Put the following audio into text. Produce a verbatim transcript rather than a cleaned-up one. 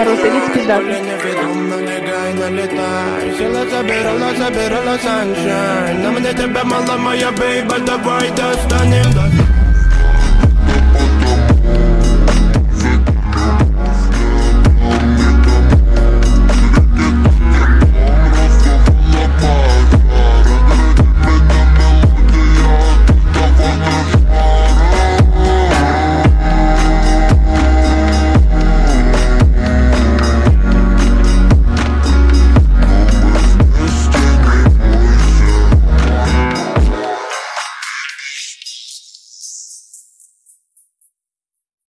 кислород или скидати. Невідомо, негай налітай. Сіла забирала, забирала sunshine. На мене тебе мала моя бейба, давай достань.